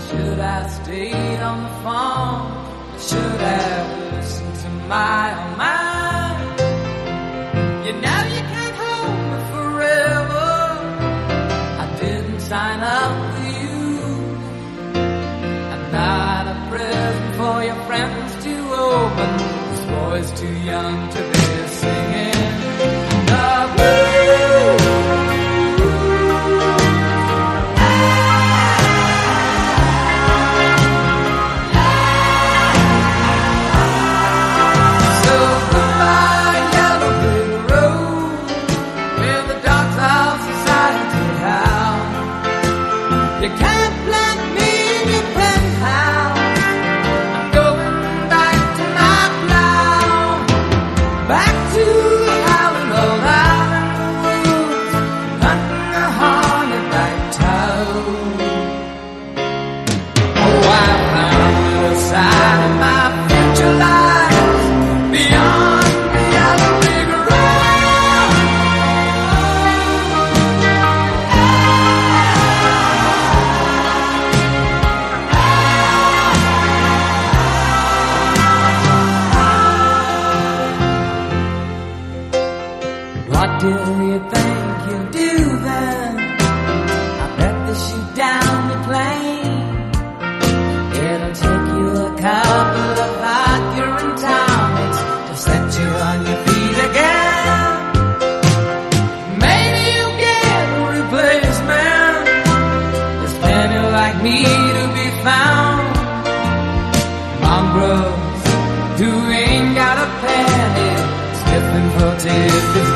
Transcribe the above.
should have stayed on the phone. I should have listened to my own mind. You know you can't hold me forever. I didn't sign up for you. I'm not a present for your friends to open. This boy's too young to be singing the blues. You can't plant me in your penthouse. I'm going back to my plow, back to howling old island woods, hunting a hornet-back toad. Oh, I found the side of my future life beyond the yellow brick road. What do you think you'll do then? I bet they shoot down the plane. It'll take you a couple of hot urine tonics to set you on your feet again. Maybe you'll get a replacement. There's plenty like me to be found. Mongrels who ain't got a penny, sniffing for tips.